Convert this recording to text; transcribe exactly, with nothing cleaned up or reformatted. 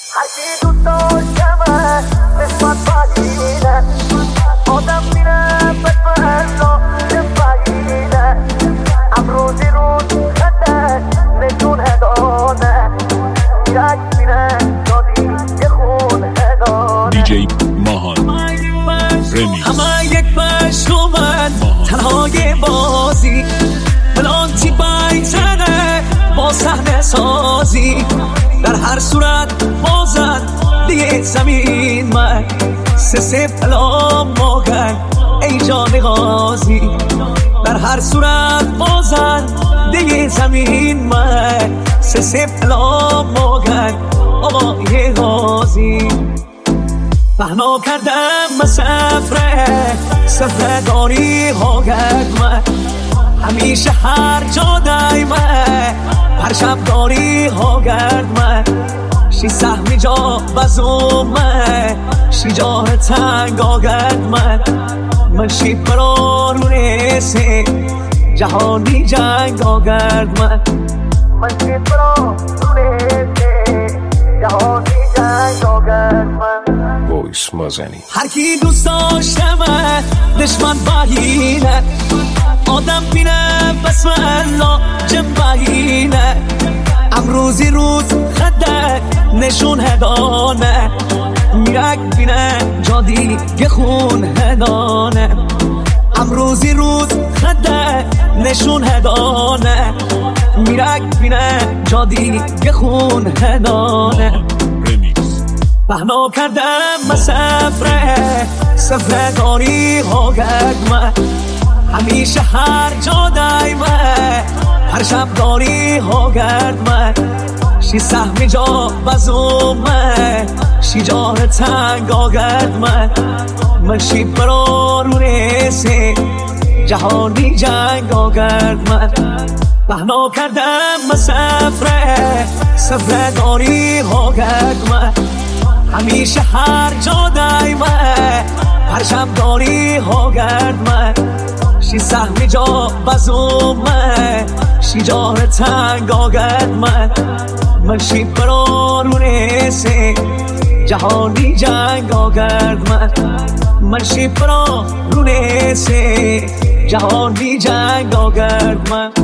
هرکی دوست داشتمه نسبت بگیره آدم میره بدفرلا نفگیره امروزی روز خده نشون هدانه یک میره دادی یه خون هدانه دیجی ماهان رمیکس. همه یک پشت اومد تنهای بازی پلانتی بیزنه با صحنه سازی در هر صورت بازن دیگه زمین من سه سه پلان موگن ای جان غازی در هر صورت بازن دیگه زمین من سه سه پلان موگن آقای غازی بحنا کردم مسافره سفره داری ها گرمه همیشه هر جا دایمه هر شب داری ها گرمه شی سهمی جا بزومه شی جاه تنگ آگرمه من شی پرارونیسی جهانی جنگ آگرمه من شی پرارونیسی جهانی جنگ آگرمه وایس مازنی. هر کی دوست داشتمه دشمن بهینه آدم بینه بسم الله جم بهینه امروزی روز خده نشون هدانه میرک بینه جادی یه خون هدانه امروزی روز خده نشون هدانه میرک بینه جادی یه خون هدانه بحنا کردم مسافره سفره داری ها گرمه همیشه هر جا دایمه هر شب داری ها گرمه شی سهمی جا بزومه شی جاه تنگ آگرمه من شی پرارونیسی جهانی جنگ آگرمه بحنا کردم مسافره سفره داری ها گرمه همیشه هر جا دایمه هر شب داری ها گرمه شی سهمی جا بزومه شی جاه تنگ آگرمه من شی پرارونیسی جهانی جنگ آگرمه من شی پرارونیسی جهانی جنگ آگرمه